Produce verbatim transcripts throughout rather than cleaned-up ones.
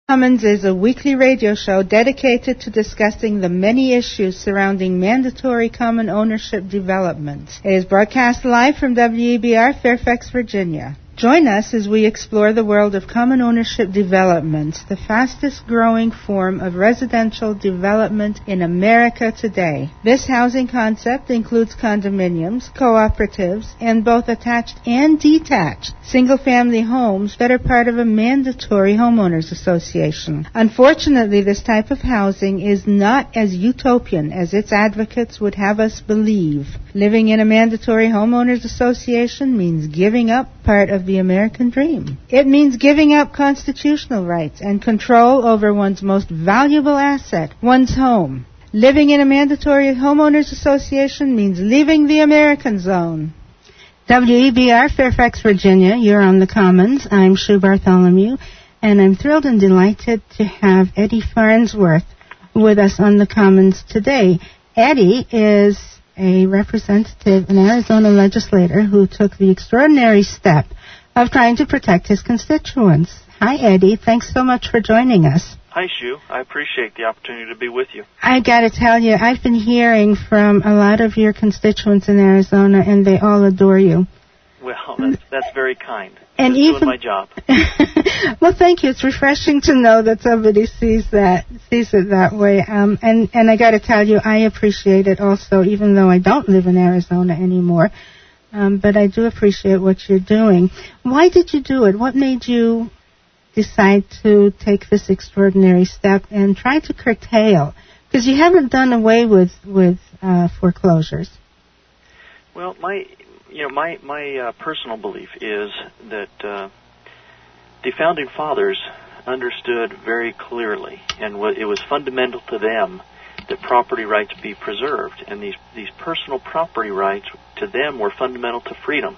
Commons is a weekly radio show dedicated to discussing the many issues surrounding mandatory common ownership development. It is broadcast live from W E B R, Fairfax, Virginia. Join us as we explore the world of common ownership development, the fastest growing form of residential development in America today. This housing concept includes condominiums, cooperatives, and both attached and detached single-family homes that are part of a mandatory homeowners association. Unfortunately, this type of housing is not as utopian as its advocates would have us believe. Living in a mandatory homeowners association means giving up part of the American dream. It means giving up constitutional rights and control over one's most valuable asset, one's home. Living in a mandatory homeowners association means leaving the American zone. W E B R, Fairfax, Virginia, you're on the Commons. I'm Sue Bartholomew, and I'm thrilled and delighted to have Eddie Farnsworth with us on the Commons today. Eddie is a representative, an Arizona legislator who took the extraordinary step of trying to protect his constituents. Hi, Eddie. Thanks so much for joining us. Hi, Sue. I appreciate the opportunity to be with you. I got to tell you, I've been hearing from a lot of your constituents in Arizona, and they all adore you. Well, that's, that's very kind. And Just even doing my job. Well, thank you. It's refreshing to know that somebody sees that sees it that way. Um, and and I got to tell you, I appreciate it also, even though I don't live in Arizona anymore. Um, but I do appreciate what you're doing. Why did you do it? What made you decide to take this extraordinary step and try to curtail? Because you haven't done away with with uh, foreclosures. Well, my you know my my uh, personal belief is that uh, the founding fathers understood very clearly, and w- it was fundamental to them that property rights be preserved, and these these personal property rights to them were fundamental to freedom.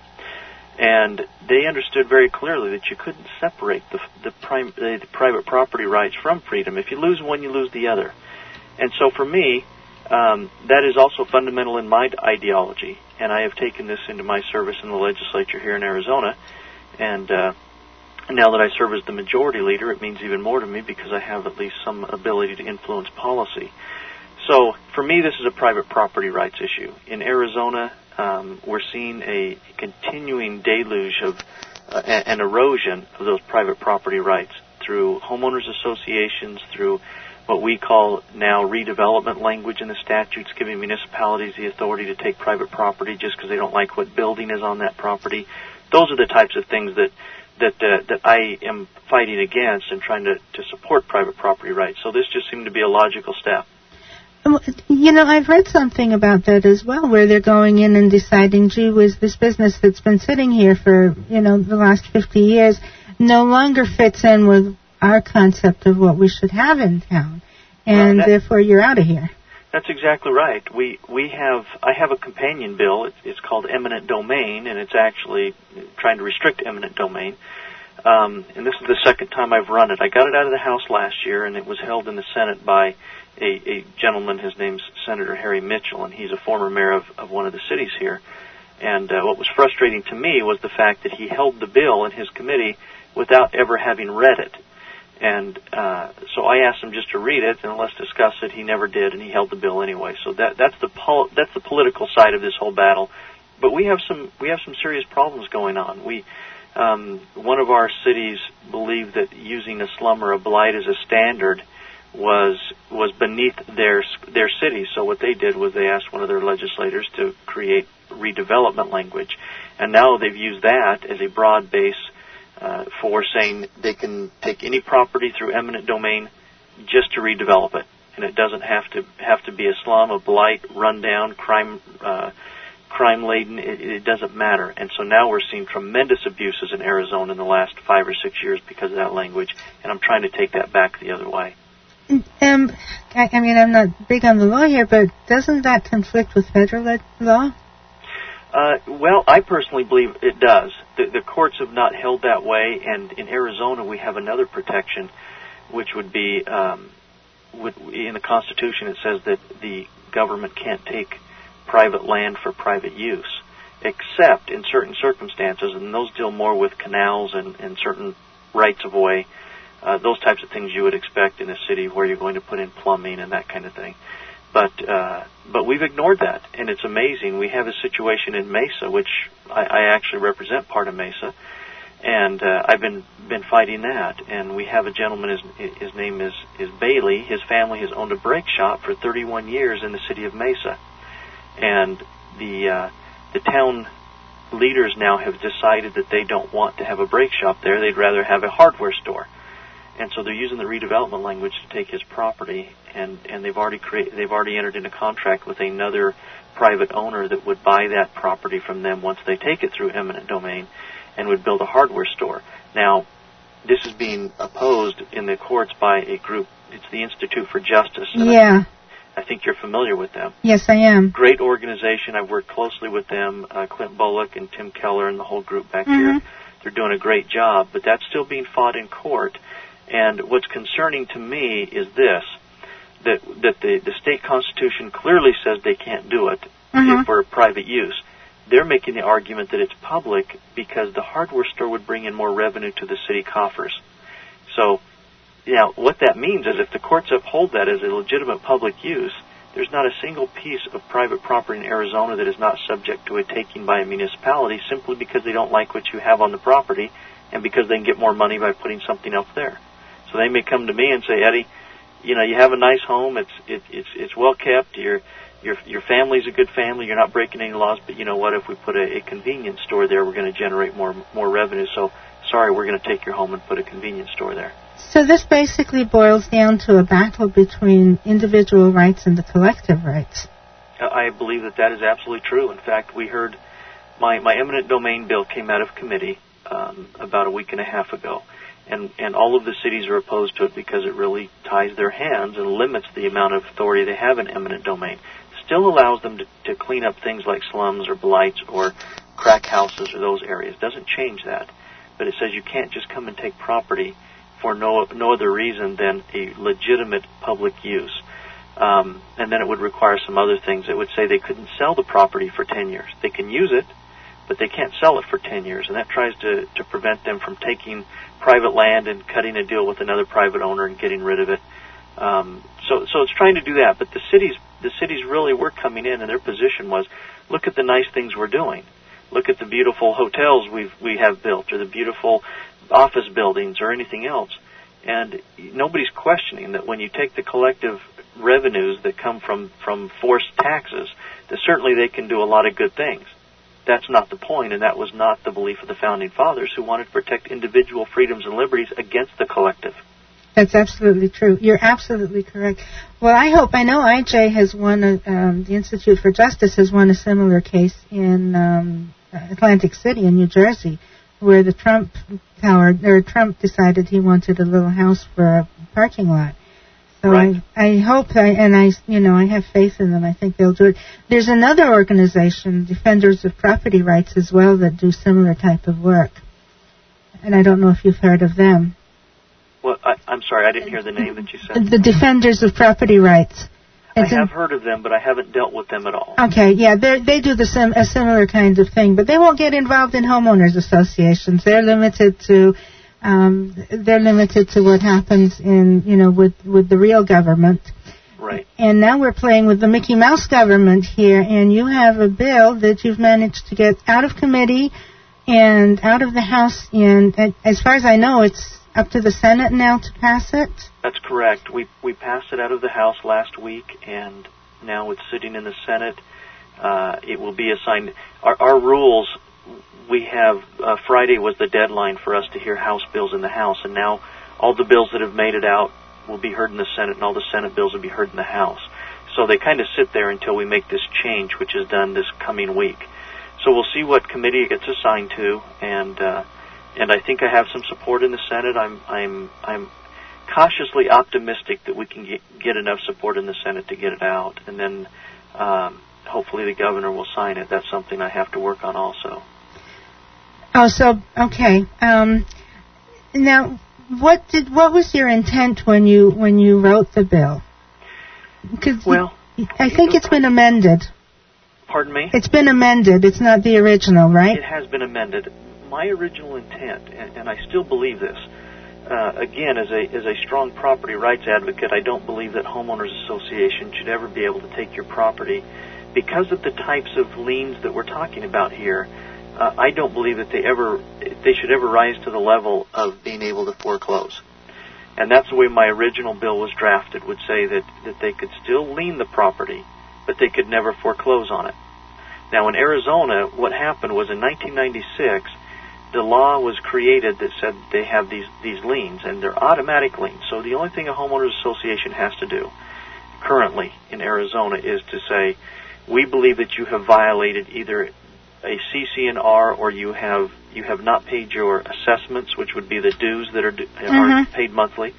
And they understood very clearly that you couldn't separate the the, prim, the private property rights from freedom. If you lose one, you lose the other. And so for me, um, that is also fundamental in my ideology, and I have taken this into my service in the legislature here in Arizona. And uh, now that I serve as the majority leader, it means even more to me because I have at least some ability to influence policy. So for me, this is a private property rights issue. In Arizona, um, we're seeing a continuing deluge of uh, an erosion of those private property rights through homeowners associations, through what we call now redevelopment language in the statutes, giving municipalities the authority to take private property just because they don't like what building is on that property. Those are the types of things that that uh, that I am fighting against and trying to, to support private property rights. So this just seemed to be a logical step. You know, I've read something about that as well, where they're going in and deciding, gee whiz, this business that's been sitting here for, you know, the last fifty years no longer fits in with our concept of what we should have in town, and well, that, therefore you're out of here. That's exactly right. We we have I have a companion bill. It's, it's called eminent domain, and it's actually trying to restrict eminent domain. Um, and this is the second time I've run it. I got it out of the House last year, and it was held in the Senate by a, a gentleman. His name's Senator Harry Mitchell, and he's a former mayor of, of one of the cities here. And uh, what was frustrating to me was the fact that he held the bill in his committee without ever having read it. And uh, so I asked him just to read it and let's discuss it. He never did, and he held the bill anyway. So that that's the pol- that's the political side of this whole battle. But we have some we have some serious problems going on. We um, one of our cities believed that using a slum or a blight as a standard was was beneath their their city. So what they did was they asked one of their legislators to create redevelopment language, and now they've used that as a broad base uh, for saying they can take any property through eminent domain just to redevelop it, and it doesn't have to have to be a slum, a blight, rundown, crime uh, crime laden. It, it doesn't matter. And so now we're seeing tremendous abuses in Arizona in the last five or six years because of that language, and I'm trying to take that back the other way. Um, I, I mean, I'm not big on the law here, but doesn't that conflict with federal law? Uh, well, I personally believe it does. The, the courts have not held that way, and in Arizona we have another protection, which would be um, would, in the Constitution it says that the government can't take private land for private use, except in certain circumstances, and those deal more with canals and, and certain rights of way. uh, those types of things you would expect in a city where you're going to put in plumbing and that kind of thing. But uh, but we've ignored that, and it's amazing. We have a situation in Mesa, which I, I actually represent part of Mesa, and uh, I've been been fighting that. And we have a gentleman, his, his name is, is Bailey. His family has owned a brake shop for thirty-one years in the city of Mesa. And the uh, the town leaders now have decided that they don't want to have a brake shop there. They'd rather have a hardware store. And so they're using the redevelopment language to take his property, and, and they've already created, they've already entered into contract with another private owner that would buy that property from them once they take it through eminent domain, and would build a hardware store. Now, this is being opposed in the courts by a group. It's the Institute for Justice. Yeah. I, I think you're familiar with them. Yes, I am. Great organization. I've worked closely with them. Uh, Clint Bullock and Tim Keller and the whole group back mm-hmm. here. They're doing a great job, but that's still being fought in court. And what's concerning to me is this, that that the, the state constitution clearly says they can't do it mm-hmm. for private use. They're making the argument that it's public because the hardware store would bring in more revenue to the city coffers. So, you know, what that means is if the courts uphold that as a legitimate public use, there's not a single piece of private property in Arizona that is not subject to a taking by a municipality simply because they don't like what you have on the property and because they can get more money by putting something else there. So they may come to me and say, Eddie, you know, you have a nice home. It's it, it's it's well kept. Your your your family's a good family. You're not breaking any laws. But you know what? If we put a, a convenience store there, we're going to generate more more revenue. So sorry, we're going to take your home and put a convenience store there. So this basically boils down to a battle between individual rights and the collective rights. I believe that that is absolutely true. In fact, we heard my my eminent domain bill came out of committee um, about a week and a half ago. And, and all of the cities are opposed to it because it really ties their hands and limits the amount of authority they have in eminent domain. Still allows them to, to clean up things like slums or blights or crack houses or those areas. Doesn't change that. But it says you can't just come and take property for no no other reason than a legitimate public use. Um, and then it would require some other things. It would say they couldn't sell the property for ten years. They can use it, but they can't sell it for ten years. And that tries to, to prevent them from taking private land and cutting a deal with another private owner and getting rid of it. Um, so, so it's trying to do that. But the cities, the cities really were coming in, and their position was, look at the nice things we're doing. Look at the beautiful hotels we've we have built, or the beautiful office buildings, or anything else. And nobody's questioning that when you take the collective revenues that come from from forced taxes, that certainly they can do a lot of good things. That's not the point, and that was not the belief of the Founding Fathers, who wanted to protect individual freedoms and liberties against the collective. That's absolutely true. You're absolutely correct. Well, I hope, I know I J has won, a, um, the Institute for Justice has won a similar case in um, Atlantic City in New Jersey, where the Trump Tower, or Trump decided he wanted a little house for a parking lot. So right. I, I hope, I, and I, you know, I have faith in them. I think they'll do it. There's another organization, Defenders of Property Rights, as well, that do similar type of work. And I don't know if you've heard of them. Well, I, I'm sorry, I didn't hear the name that you said. The Defenders of Property Rights. It's I have in, heard of them, but I haven't dealt with them at all. Okay, yeah, they they do the sim, a similar kind of thing, but they won't get involved in homeowners associations. They're limited to. Um, they're limited to what happens in, you know, with, with the real government. Right. And now we're playing with the Mickey Mouse government here, and you have a bill that you've managed to get out of committee and out of the House, and as far as I know, it's up to the Senate now to pass it? That's correct. We we passed it out of the House last week, and now it's sitting in the Senate. Uh, it will be assigned. Our, our rules... We have, uh, Friday was the deadline for us to hear House bills in the House, and now all the bills that have made it out will be heard in the Senate, and all the Senate bills will be heard in the House. So they kind of sit there until we make this change, which is done this coming week. So we'll see what committee it gets assigned to, and uh, and I think I have some support in the Senate. I'm I'm I'm cautiously optimistic that we can get, get enough support in the Senate to get it out, and then um, hopefully the governor will sign it. That's something I have to work on also. Oh, so, okay. Um, now, what did what was your intent when you when you wrote the bill? Because well, I think it's been amended. Pardon me? It's been amended. It's not the original, right? It has been amended. My original intent, and, and I still believe this, uh, again, as a as a strong property rights advocate, I don't believe that homeowners association should ever be able to take your property because of the types of liens that we're talking about here. Uh, I don't believe that they ever they should ever rise to the level of being able to foreclose. And that's the way my original bill was drafted, would say that, that they could still lien the property, but they could never foreclose on it. Now, in Arizona, what happened was in nineteen ninety-six, the law was created that said they have these, these liens, and they're automatic liens. So the only thing a homeowners association has to do currently in Arizona is to say, we believe that you have violated either a C C N R or you have you have not paid your assessments, which would be the dues that are, mm-hmm. are paid monthly,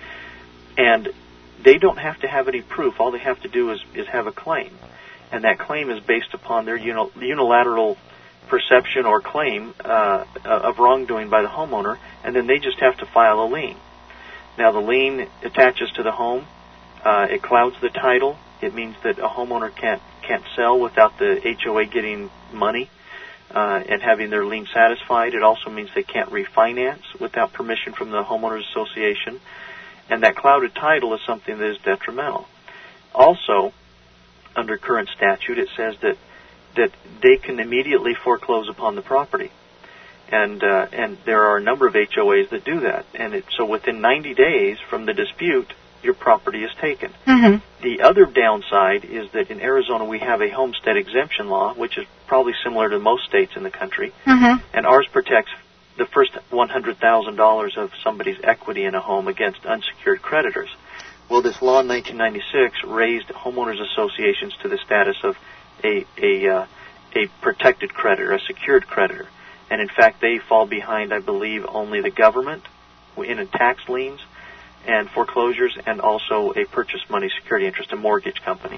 and they don't have to have any proof. All they have to do is, is have a claim, and that claim is based upon their unilateral perception or claim uh, of wrongdoing by the homeowner, and then they just have to file a lien. Now, the lien attaches to the home. Uh, it clouds the title. It means that a homeowner can't can't sell without the H O A getting money uh, and having their lien satisfied. It also means they can't refinance without permission from the homeowners association, and that clouded title is something that is detrimental. Also, under current statute, it says that that they can immediately foreclose upon the property, and uh, and there are a number of H O As that do that. And it, so within ninety days from the dispute, your property is taken. Mm-hmm. The other downside is that in Arizona we have a homestead exemption law, which is probably similar to most states in the country, mm-hmm. and ours protects the first one hundred thousand dollars of somebody's equity in a home against unsecured creditors. Well, this law in nineteen ninety-six raised homeowners associations to the status of a a, uh, a protected creditor, a secured creditor. And in fact, they fall behind, I believe, only the government in tax liens and foreclosures, and also a purchase money security interest, a mortgage company.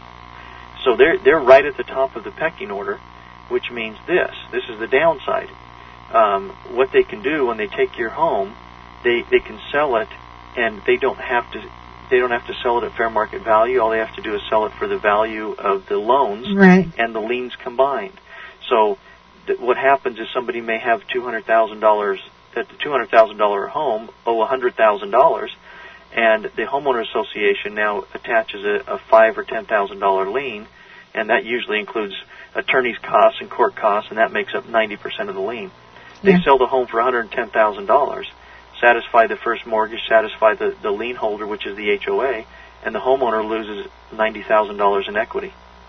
So they're they're right at the top of the pecking order, which means this. This is the downside. Um, what they can do when they take your home, they they can sell it, and they don't have to they don't have to sell it at fair market value. All they have to do is sell it for the value of the loans right. and the liens combined. So th- what happens is somebody may have two hundred thousand dollars at the two hundred thousand dollar home owe one hundred thousand dollars. And the homeowner association now attaches a, a five or ten thousand dollar lien, and that usually includes attorney's costs and court costs, and that makes up ninety percent of the lien. They yeah. sell the home for one hundred ten thousand dollars, satisfy the first mortgage, satisfy the, the lien holder, which is the H O A, and the homeowner loses ninety thousand dollars in equity.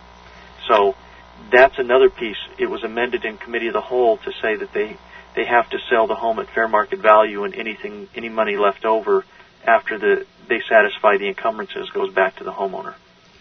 So that's another piece. It was amended in committee of the whole to say that they they have to sell the home at fair market value, and anything any money left over after the they satisfy the encumbrances goes back to the homeowner.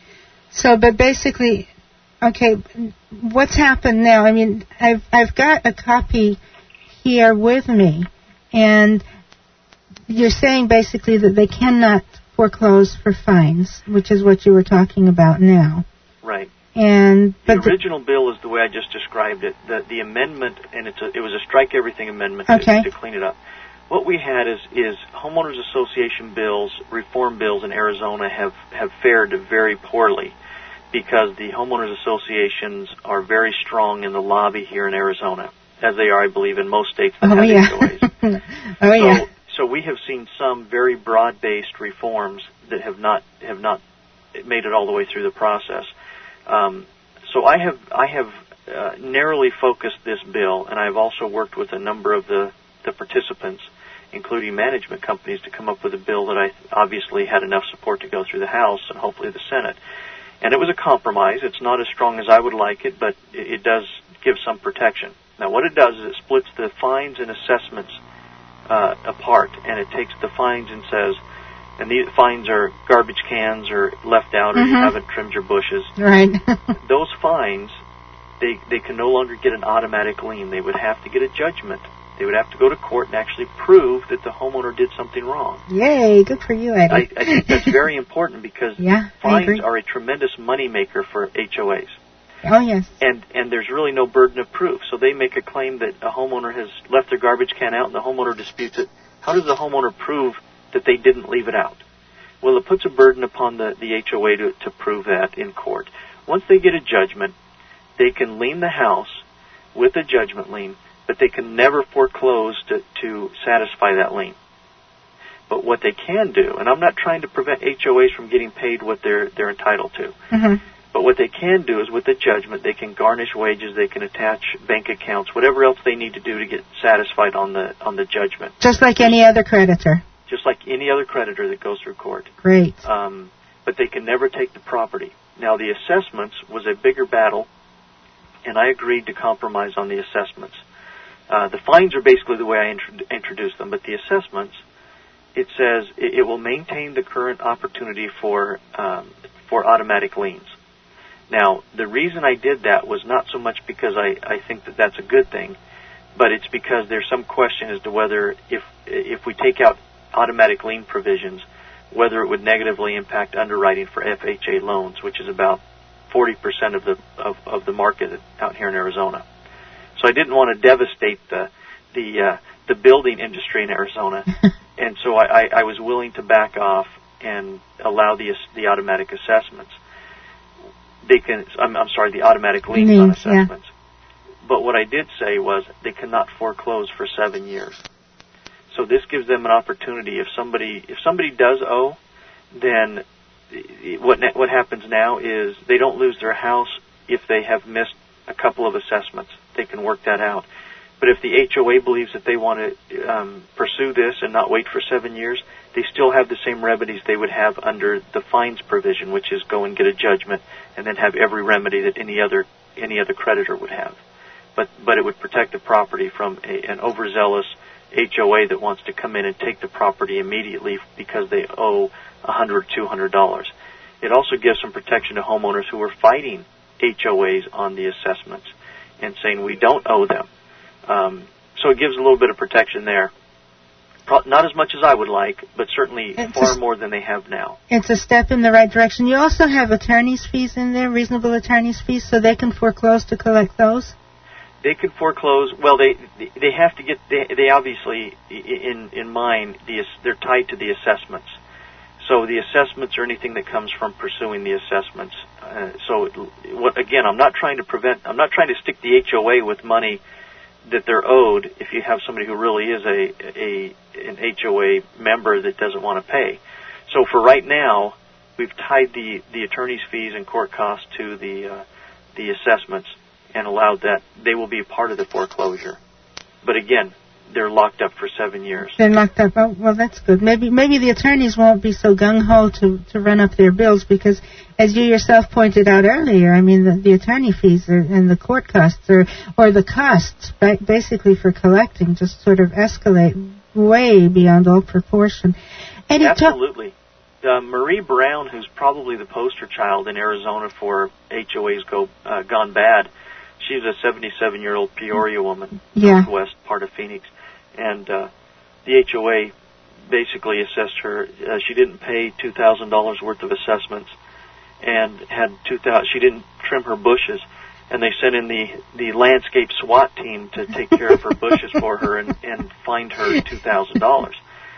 So, but basically, okay, what's happened now? I mean, I've I've got a copy here with me, and you're saying basically that they cannot foreclose for fines, which is what you were talking about now. Right. And but the original the, bill is the way I just described it. The the amendment, and it's a, it was a strike everything amendment okay. to, to clean it up. What we had is, is homeowners association bills, reform bills in Arizona have, have fared very poorly because the homeowners associations are very strong in the lobby here in Arizona, as they are, I believe, in most states that oh, have yeah. H O As. oh, so, yeah. so we have seen some very broad-based reforms that have not have not made it all the way through the process. Um, so I have I have uh, narrowly focused this bill, and I've also worked with a number of the, the participants, including management companies, to come up with a bill that I obviously had enough support to go through the House and hopefully the Senate. And it was a compromise. It's not as strong as I would like it, but it, it does give some protection. Now, what it does is it splits the fines and assessments uh, apart, and it takes the fines and says, and the fines are garbage cans or left out or mm-hmm. you haven't trimmed your bushes. Right. Those fines, they they can no longer get an automatic lien. They would have to get a judgment. They would have to go to court and actually prove that the homeowner did something wrong. Yay, good for you, Eddie. I, I think that's very important because yeah, fines are a tremendous moneymaker for H O As. Oh, yes. And and there's really no burden of proof. So they make a claim that a homeowner has left their garbage can out and the homeowner disputes it. How does the homeowner prove that they didn't leave it out? Well, it puts a burden upon the, the H O A to, to prove that in court. Once they get a judgment, they can lien the house with a judgment lien, but they can never foreclose to, to satisfy that lien. But what they can do, and I'm not trying to prevent H O As from getting paid what they're they're entitled to. Mm-hmm. But what they can do is, with the judgment, they can garnish wages, they can attach bank accounts, whatever else they need to do to get satisfied on the on the judgment. Just like any other creditor. Just like any other creditor that goes through court. Great. Um, but they can never take the property. Now, the assessments was a bigger battle, and I agreed to compromise on the assessments. Uh, the fines are basically the way I intro- introduced them, but the assessments, it says it, it will maintain the current opportunity for um, for automatic liens. Now, the reason I did that was not so much because I, I think that that's a good thing, but it's because there's some question as to whether if if we take out automatic lien provisions, whether it would negatively impact underwriting for F H A loans, which is about forty percent of the of, of the market out here in Arizona. So I didn't want to devastate the the uh, the building industry in Arizona, and so I, I, I was willing to back off and allow the the automatic assessments. They can, I'm, I'm sorry, the automatic liens on assessments. Yeah. But what I did say was they cannot foreclose for seven years. So this gives them an opportunity. If somebody if somebody does owe, then what what happens now is they don't lose their house if they have missed a couple of assessments. They can work that out. But if the H O A believes that they want to um, pursue this and not wait for seven years, they still have the same remedies they would have under the fines provision, which is go and get a judgment and then have every remedy that any other any other creditor would have. But but it would protect the property from a, an overzealous H O A that wants to come in and take the property immediately because they owe one hundred dollars, two hundred dollars. It also gives some protection to homeowners who are fighting H O As on the assessments and saying we don't owe them. Um, so it gives a little bit of protection there. Pro- not as much as I would like, but certainly it's far a, more than they have now. It's a step in the right direction. You also have attorney's fees in there, reasonable attorney's fees, so they can foreclose to collect those? They could foreclose. Well, they they have to get. They, they obviously, in in mine, the, they're tied to the assessments. So the assessments are anything that comes from pursuing the assessments. Uh, so what, again, I'm not trying to prevent. I'm not trying to stick the H O A with money that they're owed. If you have somebody who really is a a an H O A member that doesn't want to pay. So for right now, we've tied the the attorney's fees and court costs to the uh, the assessments, and allowed that they will be a part of the foreclosure. But again, they're locked up for seven years. They're locked up. Oh, well, that's good. Maybe maybe the attorneys won't be so gung-ho to, to run up their bills because, as you yourself pointed out earlier, I mean, the, the attorney fees are, and the court costs are, or the costs, right, basically for collecting, just sort of escalate way beyond all proportion. Eddie, Absolutely. Uh, Marie Brown, who's probably the poster child in Arizona for H O As go uh, gone bad, she's a seventy-seven-year-old Peoria woman, yeah. northwest part of Phoenix, and uh, the H O A basically assessed her. Uh, she didn't pay two thousand dollars worth of assessments, and had two thousand. She didn't trim her bushes, and they sent in the the landscape SWAT team to take care of her bushes for her and, and fined her two thousand dollars.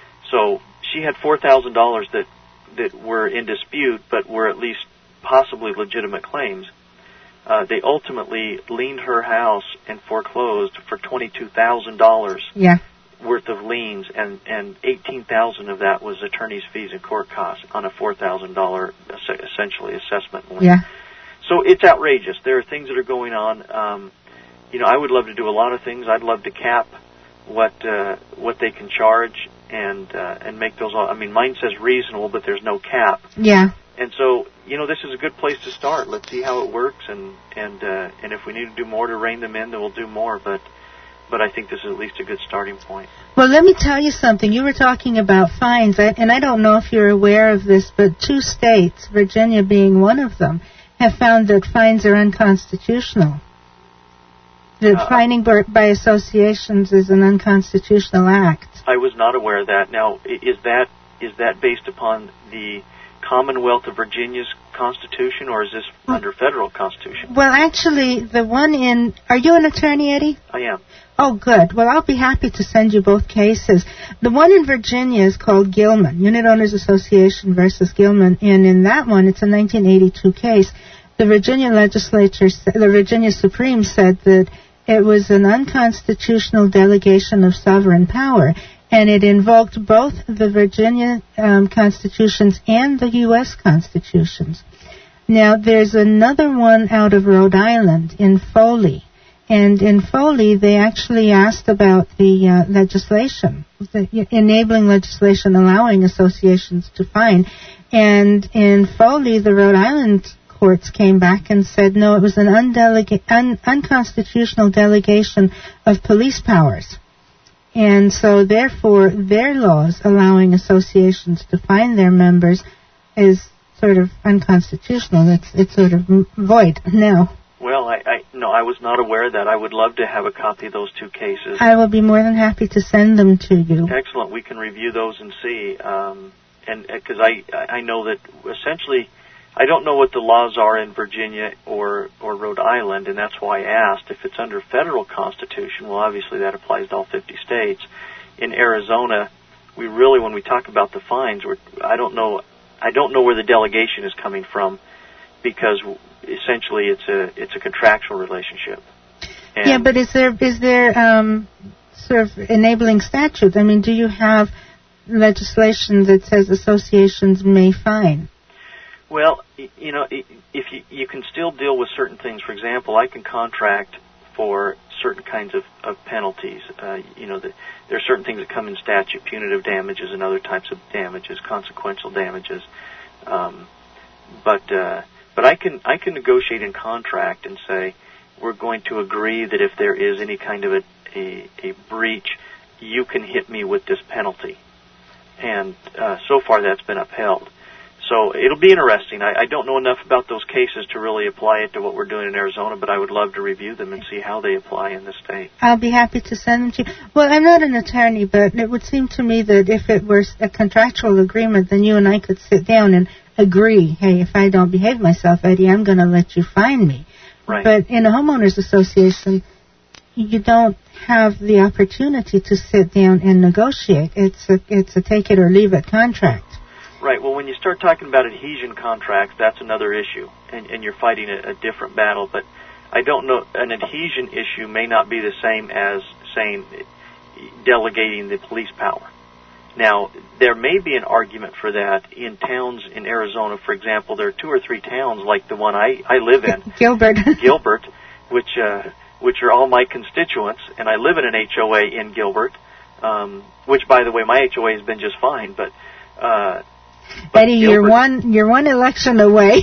So she had four thousand dollars that that were in dispute, but were at least possibly legitimate claims. Uh, they ultimately liened her house and foreclosed for twenty-two thousand dollars yeah. worth of liens, and, and eighteen thousand dollars of that was attorney's fees and court costs on a four thousand dollars essentially assessment lien. Yeah. So it's outrageous. There are things that are going on. Um, you know, I would love to do a lot of things. I'd love to cap what uh, what they can charge and uh, and make those all. I mean, mine says reasonable, but there's no cap. Yeah. And so, you know, this is a good place to start. Let's see how it works, and and uh, and if we need to do more to rein them in, then we'll do more. But but I think this is at least a good starting point. Well, let me tell you something. You were talking about fines, and I don't know if you're aware of this, but two states, Virginia being one of them, have found that fines are unconstitutional. That uh, fining by associations is an unconstitutional act. I was not aware of that. Now, is that is that based upon the Commonwealth of Virginia's Constitution, or is this well, under federal Constitution? Well, actually, the one in... Are you an attorney, Eddie? I am. Oh, good. Well, I'll be happy to send you both cases. The one in Virginia is called Gilman, Unit Owners Association versus Gilman, and in that one, it's a nineteen eighty-two case. The Virginia legislature, the Virginia Supreme said that it was an unconstitutional delegation of sovereign power, and it invoked both the Virginia um, constitutions and the U S constitutions. Now, there's another one out of Rhode Island in Foley. And in Foley, they actually asked about the uh, legislation, the enabling legislation allowing associations to fine. And in Foley, the Rhode Island courts came back and said, no, it was an undelega- un- unconstitutional delegation of police powers. And so, therefore, their laws allowing associations to fine their members is sort of unconstitutional. It's it's sort of void now. Well, I, I no, I was not aware of that. I would love to have a copy of those two cases. I will be more than happy to send them to you. Excellent. We can review those and see. Um, and because I I know that essentially, I don't know what the laws are in Virginia or or Rhode Island, and that's why I asked. If it's under federal constitution, well, obviously that applies to all fifty states. In Arizona, we really, when we talk about the fines, we're, I don't know. I don't know where the delegation is coming from, because essentially it's a it's a contractual relationship. And yeah, but is there is there um, sort of enabling statute? I mean, do you have legislation that says associations may fine? Well, you know, if you you can still deal with certain things. For example, I can contract for certain kinds of, of penalties. Uh, you know, the, there are certain things that come in statute, punitive damages and other types of damages, consequential damages. Um, but uh, but I can I can negotiate in contract and say we're going to agree that if there is any kind of a, a, a breach, you can hit me with this penalty. And uh, so far that's been upheld. So it'll be interesting. I, I don't know enough about those cases to really apply it to what we're doing in Arizona, but I would love to review them and see how they apply in the state. I'll be happy to send them to you. Well, I'm not an attorney, but it would seem to me that if it were a contractual agreement, then you and I could sit down and agree, hey, if I don't behave myself, Eddie, I'm going to let you fine me. Right. But in a homeowners association, you don't have the opportunity to sit down and negotiate. It's a, it's a take it or leave it contract. Right. Well, when you start talking about adhesion contracts, that's another issue, and, and you're fighting a, a different battle. But I don't know, an adhesion issue may not be the same as saying delegating the police power. Now, there may be an argument for that in towns in Arizona. For example, there are two or three towns like the one I, I live in, Gilbert, Gilbert, which uh, which are all my constituents, and I live in an H O A in Gilbert, um, which, by the way, my H O A has been just fine, but. Uh, But Eddie, Gilbert, you're one you're one election away.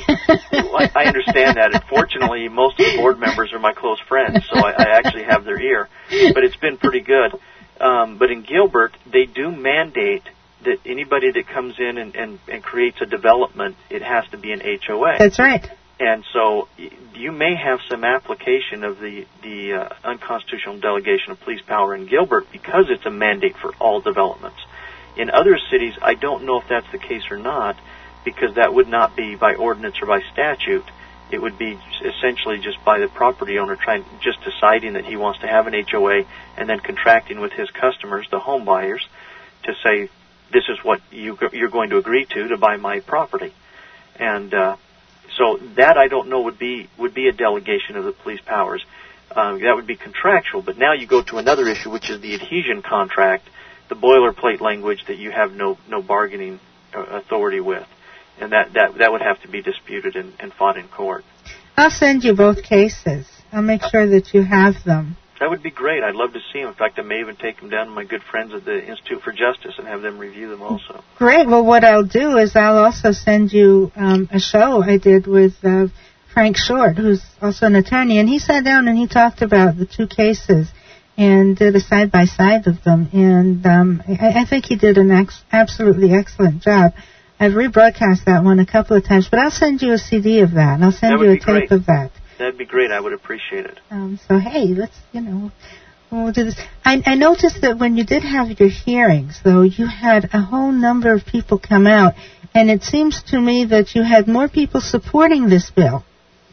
I understand that. Unfortunately, most of the board members are my close friends, so I, I actually have their ear. But it's been pretty good. Um, but in Gilbert, they do mandate that anybody that comes in and, and, and creates a development, it has to be an H O A. That's right. And so you may have some application of the, the uh, unconstitutional delegation of police power in Gilbert because it's a mandate for all developments. In other cities, I don't know if that's the case or not, because that would not be by ordinance or by statute. It would be essentially just by the property owner trying, just deciding that he wants to have an H O A and then contracting with his customers, the home buyers, to say, this is what you, you're going to agree to to buy my property. And uh, so that I don't know would be would be a delegation of the police powers. Um, that would be contractual. But now you go to another issue, which is the adhesion contract, the boilerplate language that you have no no bargaining authority with, and that, that, that would have to be disputed and, and fought in court. I'll send you both cases. I'll make sure that you have them. That would be great. I'd love to see them. In fact, I may even take them down to my good friends at the Institute for Justice and have them review them also. Great. Well, what I'll do is I'll also send you um, a show I did with uh, Frank Short, who's also an attorney, and he sat down and he talked about the two cases and did a side-by-side of them. And um, I, I think he did an ex- absolutely excellent job. I've rebroadcast that one a couple of times, but I'll send you a C D of that, and I'll send you a tape great. of that. That'd be great. I would appreciate it. Um, so, hey, let's, you know, we'll do this. I, I noticed that when you did have your hearings, though, you had a whole number of people come out, and it seems to me that you had more people supporting this bill,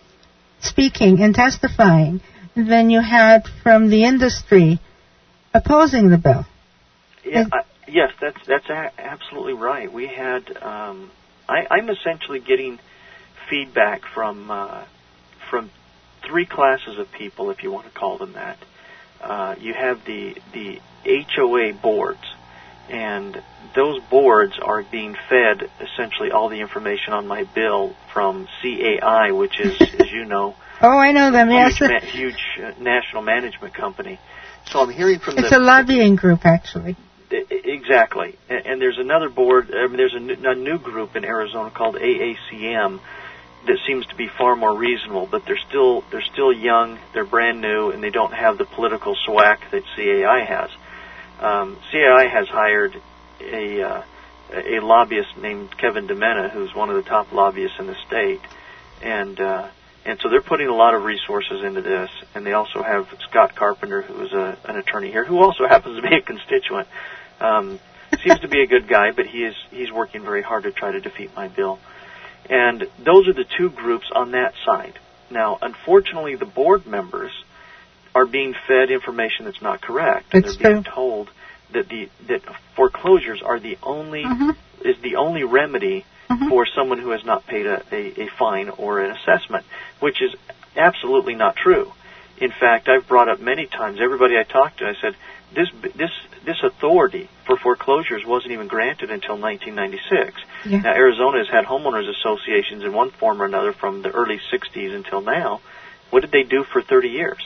speaking and testifying, than you had from the industry opposing the bill. Yeah, I, yes, that's that's a- absolutely right. We had, um, I, I'm essentially getting feedback from uh, from three classes of people, if you want to call them that. Uh, you have the the H O A boards, And those boards are being fed essentially all the information on my bill from C A I, which is, as you know, oh, I know them. Huge, Yes, ma- huge uh, national management company. So I'm hearing from it's the, a lobbying group, actually. Exactly, and, and there's another board. I mean, there's a, n- a new group in Arizona called A A C M that seems to be far more reasonable, but they're still they're still young, they're brand new, and they don't have the political swag that C A I has. Um, C A I has hired a uh, a lobbyist named Kevin DeMena, who's one of the top lobbyists in the state, and uh, and so they're putting a lot of resources into this. And they also have Scott Carpenter, who is a, an attorney here, who also happens to be a constituent. Um, seems to be a good guy, but he is he's working very hard to try to defeat my bill. And those are the two groups on that side. Now, unfortunately, the board members are being fed information that's not correct. It's They're being true. told that the that foreclosures are the only Mm-hmm. is the only remedy Mm-hmm. for someone who has not paid a, a, a fine or an assessment, which is absolutely not true. In fact, I've brought up many times, everybody I talked to, I said, this this this authority for foreclosures wasn't even granted until nineteen ninety-six. Yeah. Now, Arizona has had homeowners associations in one form or another from the early sixties until now. What did they do for thirty years?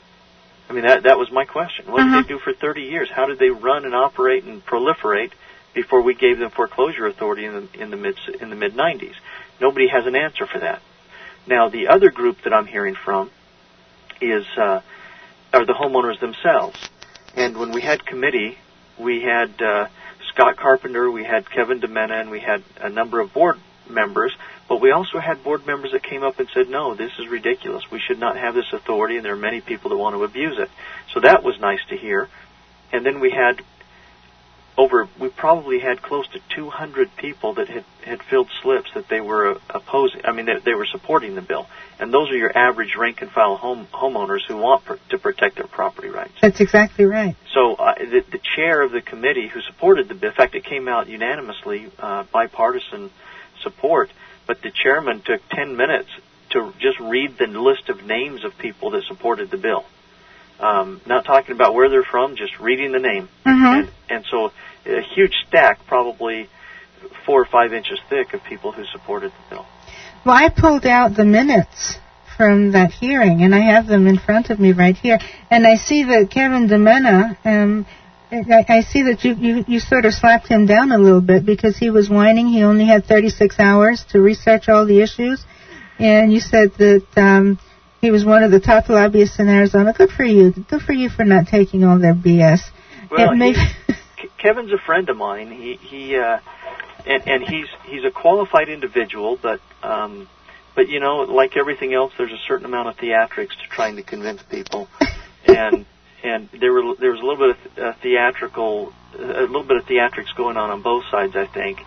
I mean, that that was my question. What Mm-hmm. did they do for thirty years? How did they run and operate and proliferate before we gave them foreclosure authority in the in the mid in the mid nineties? Nobody has an answer for that. Now, the other group that I'm hearing from is uh, are the homeowners themselves. And when we had committee, we had uh, Scott Carpenter, we had Kevin DeMena, and we had a number of board members. But we also had board members that came up and said, no, this is ridiculous. We should not have this authority, and there are many people that want to abuse it. So that was nice to hear. And then we had over, we probably had close to two hundred people that had, had filled slips that they were opposing, I mean, they, they were supporting the bill. And those are your average rank-and-file home, homeowners who want pr- to protect their property rights. That's exactly right. So uh, the, the chair of the committee who supported the bill, in fact, it came out unanimously, uh, bipartisan support, but the chairman took ten minutes to just read the list of names of people that supported the bill. Um, not talking about where they're from, just reading the name. Mm-hmm. And, and so a huge stack, probably four or five inches thick, of people who supported the bill. Well, I pulled out the minutes from that hearing, and I have them in front of me right here. And I see that Kevin DeMena, um, I, I see that you, you, you sort of slapped him down a little bit because he was whining. He only had thirty-six hours to research all the issues. And you said that um, he was one of the top lobbyists in Arizona. Good for you. Good for you for not taking all their B S. Well, may- he, Kevin's a friend of mine. He he uh, and and he's he's a qualified individual, but um, but you know, like everything else, there's a certain amount of theatrics to trying to convince people, and and there were there was a little bit of uh, theatrical, a little bit of theatrics going on on both sides, I think.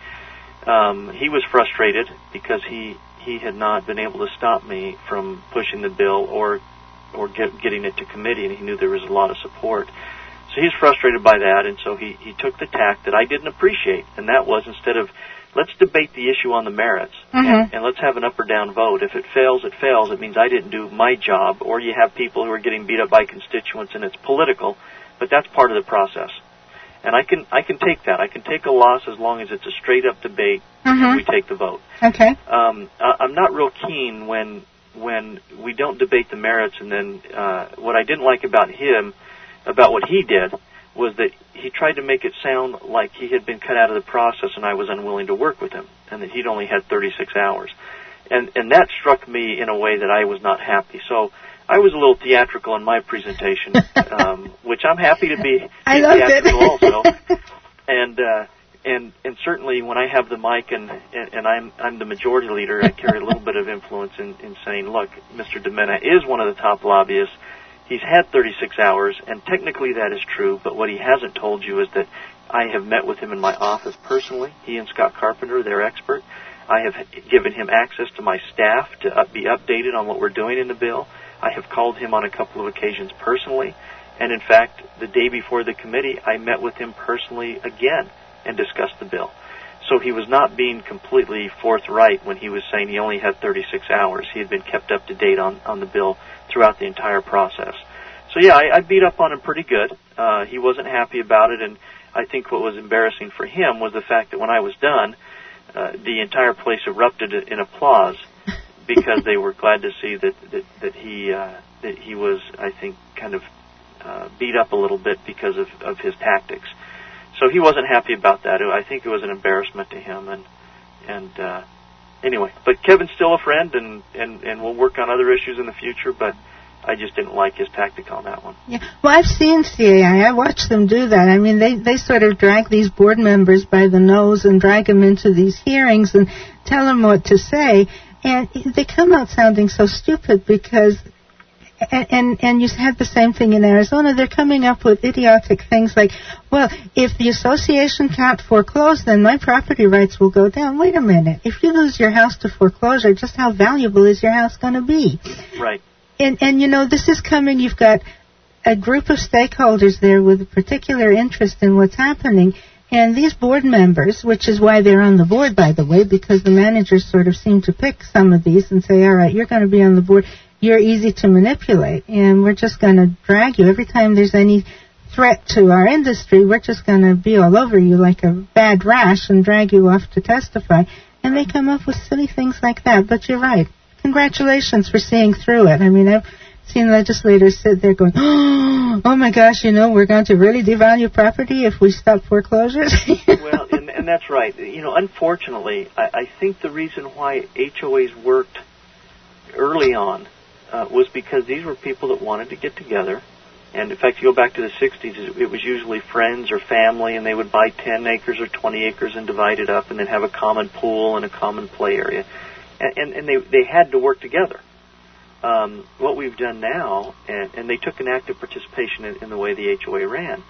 Um, he was frustrated because he he had not been able to stop me from pushing the bill or or get, getting it to committee, and he knew there was a lot of support. So he's frustrated by that, and so he, he took the tack that I didn't appreciate, and that was, instead of, let's debate the issue on the merits, Mm-hmm. and, and let's have an up or down vote. If it fails, it fails. It means I didn't do my job, or you have people who are getting beat up by constituents, and it's political, but that's part of the process. And I can I can take that. I can take a loss as long as it's a straight-up debate, Mm-hmm. and we take the vote. Okay. Um, I, I'm not real keen when when we don't debate the merits, and then uh, what I didn't like about him, about what he did, was that he tried to make it sound like he had been cut out of the process and I was unwilling to work with him, and that he'd only had thirty-six hours. And and that struck me in a way that I was not happy. So I was a little theatrical in my presentation, um, which I'm happy to be, be I loved theatrical it. also. And uh, and and certainly when I have the mic and, and, and I'm I'm the majority leader, I carry a little bit of influence in, in saying, look, Mister DeMena is one of the top lobbyists. He's had thirty-six hours, and technically that is true, but what he hasn't told you is that I have met with him in my office personally, he and Scott Carpenter, their expert. I have given him access to my staff to up, be updated on what we're doing in the bill. I have called him on a couple of occasions personally, and in fact, the day before the committee, I met with him personally again and discussed the bill. So he was not being completely forthright when he was saying he only had thirty-six hours. He had been kept up to date on, on the bill throughout the entire process. So yeah, I, I beat up on him pretty good. Uh, he wasn't happy about it, and I think what was embarrassing for him was the fact that when I was done, uh, the entire place erupted in applause because they were glad to see that that, that he uh, that he was, I think, kind of uh, beat up a little bit because of, of his tactics. So he wasn't happy about that. I think it was an embarrassment to him, and and uh, anyway. But Kevin's still a friend, and, and, and we'll work on other issues in the future. But I just didn't like his tactic on that one. Yeah, well, I've seen C A I. I watched them do that. I mean, they they sort of drag these board members by the nose and drag them into these hearings and tell them what to say, and they come out sounding so stupid because. And, and and you have the same thing in Arizona. They're coming up with idiotic things like, well, if the association can't foreclose, then my property rights will go down. Wait a minute. If you lose your house to foreclosure, just how valuable is your house going to be? Right. And, and, you know, this is coming. You've got a group of stakeholders there with a particular interest in what's happening. And these board members, which is why they're on the board, by the way, because the managers sort of seem to pick some of these and say, all right, you're going to be on the board. You're easy to manipulate, and we're just going to drag you. Every time there's any threat to our industry, we're just going to be all over you like a bad rash and drag you off to testify. And they come up with silly things like that. But you're right. Congratulations for seeing through it. I mean, I've seen legislators sit there going, oh, my gosh, you know, we're going to really devalue property if we stop foreclosures. Well, and, and that's right. You know, unfortunately, I, I think the reason why H O As worked early on Uh, was because these were people that wanted to get together. And, in fact, you go back to the sixties, it was usually friends or family, and they would buy ten acres or twenty acres and divide it up and then have a common pool and a common play area. And, and, and they, they had to work together. Um, what we've done now, and, and they took an active participation in, in the way the H O A ran,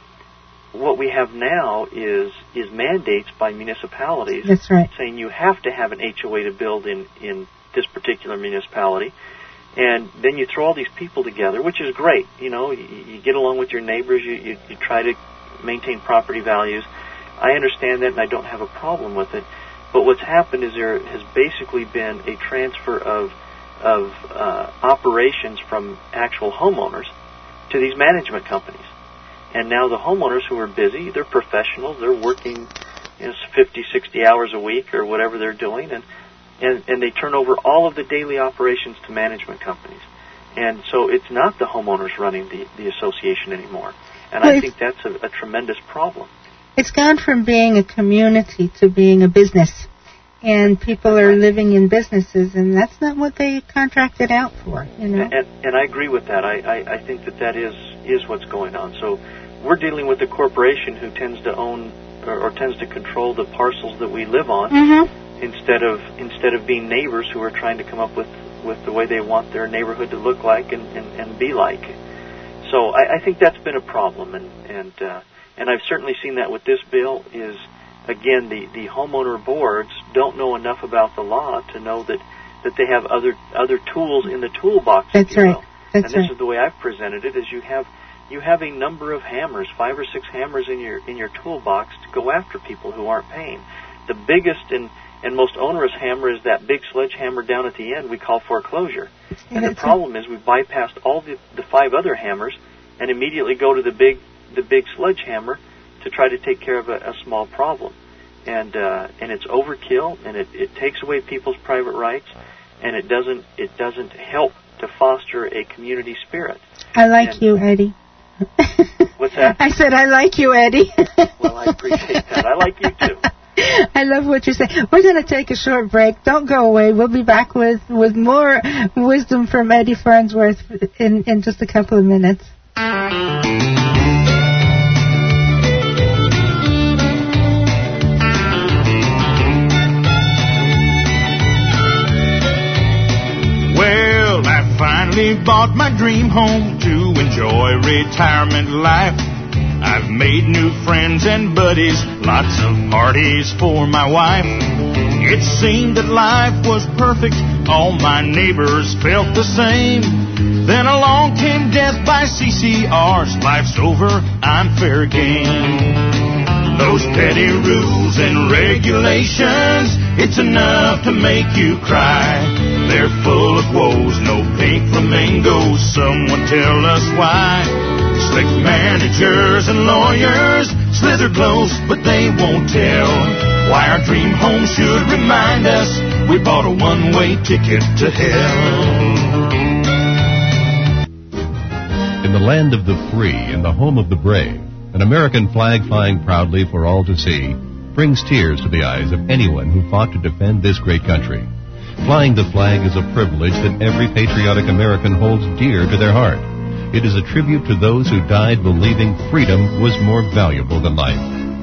what we have now is is mandates by municipalities. That's right. Saying you have to have an H O A to build in, in this particular municipality. And then you throw all these people together, which is great. You know, you, you get along with your neighbors. You, you, you try to maintain property values. I understand that, and I don't have a problem with it. But what's happened is there has basically been a transfer of of uh, operations from actual homeowners to these management companies. And now the homeowners who are busy, they're professionals. They're working, you know, fifty, sixty hours a week or whatever they're doing, and And, and they turn over all of the daily operations to management companies. And so it's not the homeowners running the, the association anymore. And well, I think that's a, a tremendous problem. It's gone from being a community to being a business. And people are living in businesses, and that's not what they contracted out for, you know. And, and I agree with that. I, I, I think that that is, is what's going on. So we're dealing with a corporation who tends to own or, or tends to control the parcels that we live on. Mm-hmm. Instead of instead of being neighbors who are trying to come up with, with the way they want their neighborhood to look like and, and, and be like. So I, I think that's been a problem, and and uh, and I've certainly seen that with this bill. Is again the, the homeowner boards don't know enough about the law to know that, that they have other other tools in the toolbox. That's right. That's and this right. is the way I've presented it: is you have you have a number of hammers, five or six hammers in your in your toolbox to go after people who aren't paying. The biggest and And most onerous hammer is that big sledgehammer down at the end we call foreclosure. And the problem is we bypassed all the, the five other hammers and immediately go to the big the big sledgehammer to try to take care of a, a small problem. And uh, and it's overkill, and it, it takes away people's private rights, and it doesn't it doesn't help to foster a community spirit. I like and, you, Eddie. What's that? I said I like you, Eddie. Well, I appreciate that. I like you too. I love what you say. We're going to take a short break. Don't go away. We'll be back with, with more wisdom from Eddie Farnsworth in, in just a couple of minutes. Well, I finally bought my dream home to enjoy retirement life. I've made new friends and buddies, lots of parties for my wife. It seemed that life was perfect, all my neighbors felt the same. Then along came death by C C Rs, life's over, I'm fair game. Those petty rules and regulations, it's enough to make you cry. They're full of woes, no pink flamingos, someone tell us why. Slick managers and lawyers slither close, but they won't tell why our dream home should remind us we bought a one-way ticket to hell. In the land of the free and the home of the brave, an American flag flying proudly for all to see brings tears to the eyes of anyone who fought to defend this great country. Flying the flag is a privilege that every patriotic American holds dear to their heart. It is a tribute to those who died believing freedom was more valuable than life.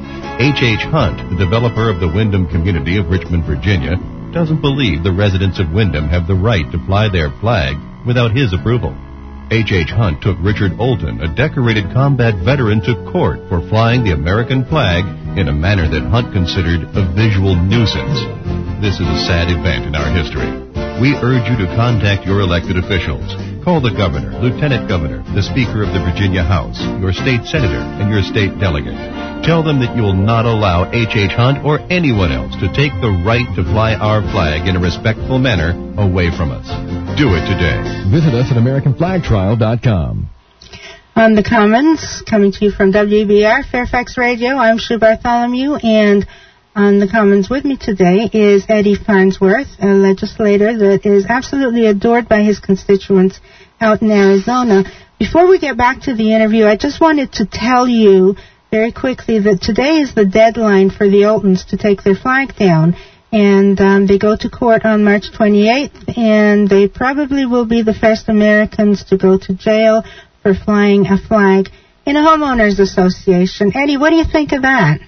H H. Hunt, the developer of the Wyndham community of Richmond, Virginia, doesn't believe the residents of Wyndham have the right to fly their flag without his approval. H H. Hunt took Richard Olton, a decorated combat veteran, to court for flying the American flag in a manner that Hunt considered a visual nuisance. This is a sad event in our history. We urge you to contact your elected officials. Call the governor, lieutenant governor, the speaker of the Virginia House, your state senator, and your state delegate. Tell them that you will not allow H H. Hunt or anyone else to take the right to fly our flag in a respectful manner away from us. Do it today. Visit us at American Flag Trial dot com. On the Commons, coming to you from W B R Fairfax Radio, I'm Sue Bartholomew, and on the Commons with me today is Eddie Farnsworth, a legislator that is absolutely adored by his constituents out in Arizona. Before we get back to the interview, I just wanted to tell you very quickly that today is the deadline for the Oltons to take their flag down. And um, they go to court on March twenty-eighth, and they probably will be the first Americans to go to jail for flying a flag in a homeowners association. Eddie, what do you think of that?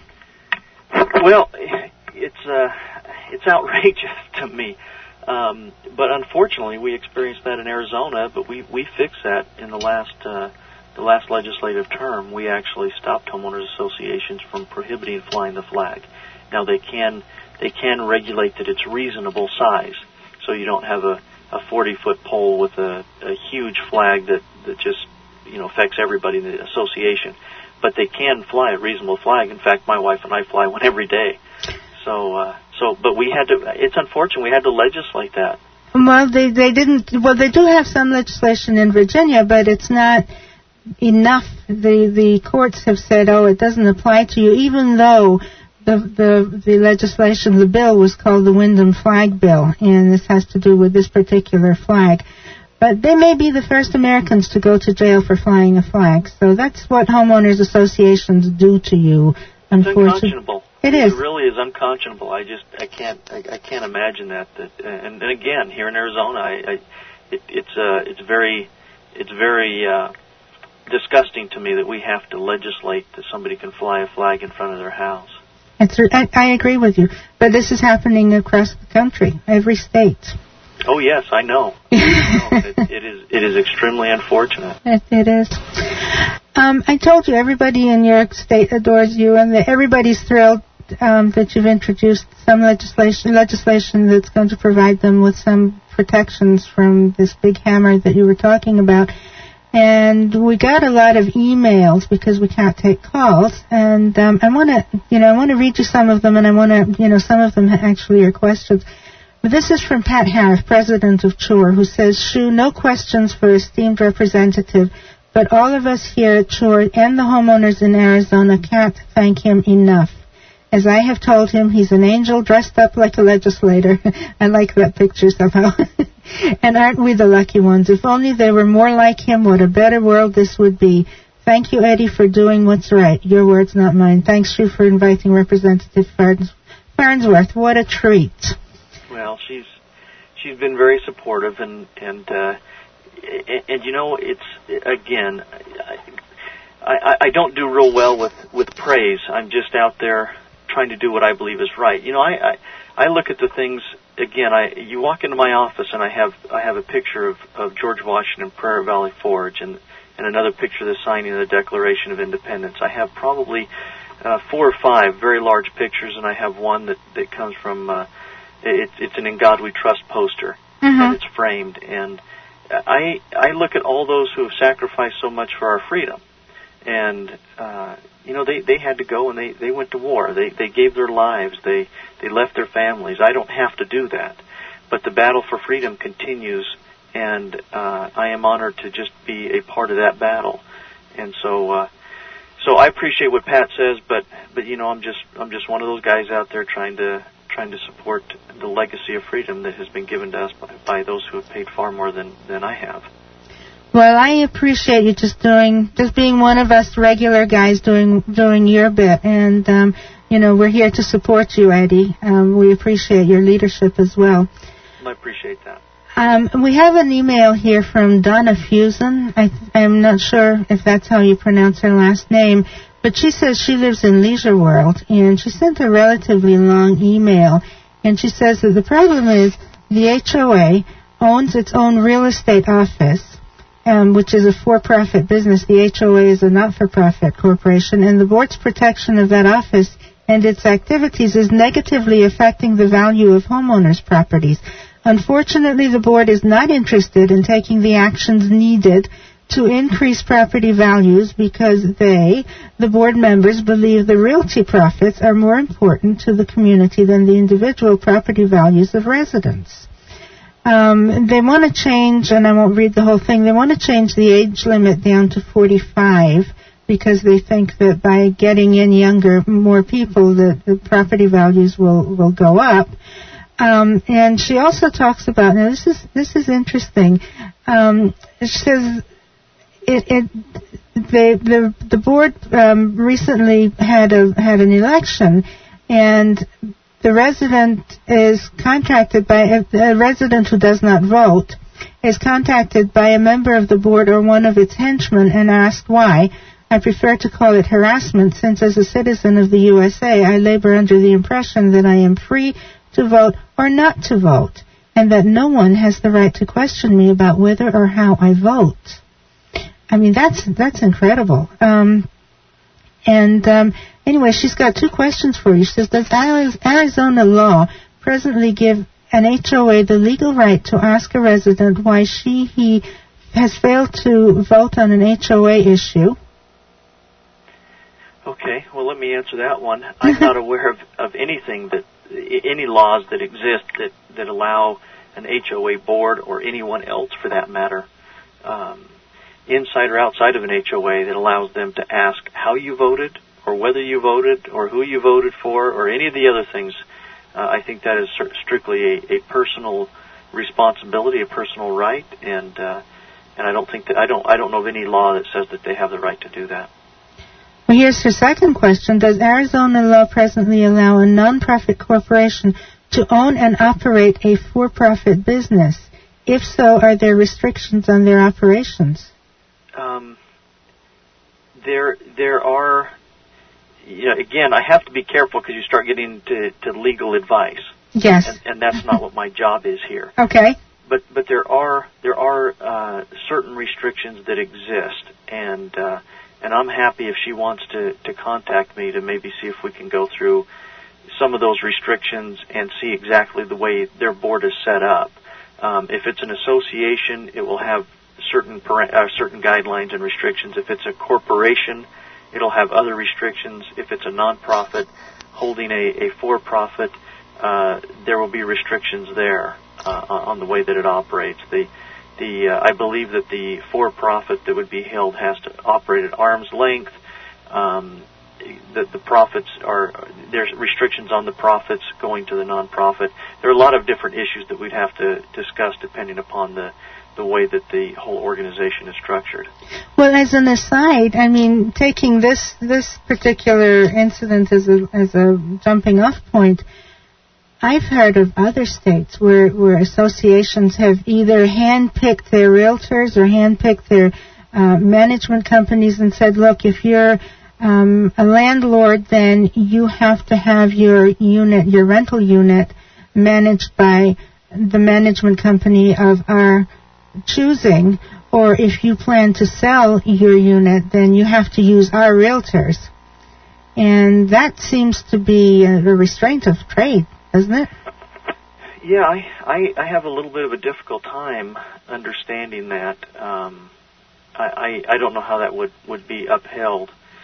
Well, it's uh, it's outrageous to me. Um, but unfortunately, we experienced that in Arizona, but we, we fixed that in the last uh, the last legislative term. We actually stopped homeowners associations from prohibiting flying the flag. Now, they can they can regulate that it's reasonable size, so you don't have a, a forty-foot pole with a, a huge flag that, that just, you know, affects everybody in the association. But they can fly a reasonable flag. In fact, my wife and I fly one every day. So, uh, so, but we had to. It's unfortunate we had to legislate that. Well, they they didn't. Well, they do have some legislation in Virginia, but it's not enough. The the courts have said, oh, it doesn't apply to you, even though the the the legislation, the bill was called the Wyndham Flag Bill, and this has to do with this particular flag. But they may be the first Americans to go to jail for flying a flag. So that's what homeowners associations do to you. It's unconscionable. It is. It really is unconscionable. I just I can't I, I can't imagine that. That and, and again, here in Arizona, I, I it, it's uh it's very it's very uh, disgusting to me that we have to legislate that somebody can fly a flag in front of their house. It's, I, I agree with you, but this is happening across the country, every state. Oh yes, I know. I know. It, it is it is extremely unfortunate. It, it is. Um, I told you everybody in your state adores you, and the, everybody's thrilled um, that you've introduced some legislation legislation that's going to provide them with some protections from this big hammer that you were talking about. And we got a lot of emails because we can't take calls, and um, I want to, you know, I want to read you some of them, and I want to, you know, some of them actually are questions. But this is from Pat Harris, president of C H O R, who says, Shue, no questions for esteemed representative, but all of us here at C H O R and the homeowners in Arizona can't thank him enough. As I have told him, he's an angel dressed up like a legislator. I like that picture somehow. And aren't we the lucky ones? If only there were more like him, what a better world this would be. Thank you, Eddie, for doing what's right. Your words, not mine. Thanks, Shue, for inviting Representative Farns- Farnsworth. What a treat. Well, she's she's been very supportive, and and uh, and, and you know, it's again, I, I I don't do real well with with praise. I'm just out there trying to do what I believe is right. You know, I I, I look at the things again. I you walk into my office and I have I have a picture of, of George Washington, Prairie Valley Forge, and and another picture of the signing of the Declaration of Independence. I have probably uh, four or five very large pictures, and I have one that that comes from. Uh, It's it's an In God We Trust poster, mm-hmm. and it's framed. And I I look at all those who have sacrificed so much for our freedom, and uh, you know they, they had to go and they, they went to war. They they gave their lives. They they left their families. I don't have to do that, but the battle for freedom continues, and uh, I am honored to just be a part of that battle. And so uh, so I appreciate what Pat says, but but you know I'm just I'm just one of those guys out there trying to trying to support the legacy of freedom that has been given to us by, by those who have paid far more than, than I have. Well, I appreciate you just doing just being one of us regular guys doing doing your bit, and um, you know we're here to support you, Eddie. Um, we appreciate your leadership as well. I appreciate that. Um, we have an email here from Donna Fusen. I, I'm not sure if that's how you pronounce her last name, but she says she lives in Leisure World, and she sent a relatively long email, and she says that the problem is the H O A owns its own real estate office, um, which is a for-profit business. The H O A is a not-for-profit corporation, and the board's protection of that office and its activities is negatively affecting the value of homeowners' properties. Unfortunately, the board is not interested in taking the actions needed to increase property values because they, the board members, believe the realty profits are more important to the community than the individual property values of residents. Um, they want to change, and I won't read the whole thing, they want to change the age limit down to forty-five because they think that by getting in younger, more people, the, the property values will, will go up. Um, and she also talks about, now this is this is interesting, um, she says it, it the the the board um, recently had a had an election, and the resident is contacted by a, a resident who does not vote is contacted by a member of the board or one of its henchmen and asked why. I prefer to call it harassment, since as a citizen of the U S A I labor under the impression that I am free to vote or not to vote, and that no one has the right to question me about whether or how I vote. I mean, that's that's incredible. Um, and um, anyway, she's got two questions for you. She says, does Arizona law presently give an H O A the legal right to ask a resident why she, he has failed to vote on an H O A issue? Okay, well, let me answer that one. I'm not aware of, of anything that any laws that exist that, that allow an H O A board or anyone else for that matter, um, inside or outside of an H O A, that allows them to ask how you voted or whether you voted or who you voted for or any of the other things. Uh, I think that is strictly a, a personal responsibility, a personal right, and uh, and I don't think that I don't I don't know of any law that says that they have the right to do that. Well, here's her second question. Does Arizona law presently allow a nonprofit corporation to own and operate a for-profit business? If so, are there restrictions on their operations? Um, there, there are. You know, again, I have to be careful because you start getting to, to legal advice. Yes, and, and that's not what my job is here. Okay. But but there are there are uh, certain restrictions that exist, and. Uh, And I'm happy if she wants to, to contact me to maybe see if we can go through some of those restrictions and see exactly the way their board is set up. Um, if it's an association, it will have certain uh, certain guidelines and restrictions. If it's a corporation, it'll have other restrictions. If it's a nonprofit holding a, a for-profit, uh, there will be restrictions there uh, on the way that it operates. The The, uh, I believe that the for-profit that would be held has to operate at arm's length. Um, that the profits are, there's restrictions on the profits going to the nonprofit. There are a lot of different issues that we'd have to discuss depending upon the, the way that the whole organization is structured. Well, as an aside, I mean, taking this this particular incident as a as a jumping off point, I've heard of other states where, where associations have either handpicked their realtors or handpicked their uh, management companies and said, look, if you're um, a landlord, then you have to have your unit, your rental unit, managed by the management company of our choosing. Or if you plan to sell your unit, then you have to use our realtors. And that seems to be a, a restraint of trade, doesn't it? Yeah, I, I, I have a little bit of a difficult time understanding that. Um, I, I, I don't know how that would, would be upheld.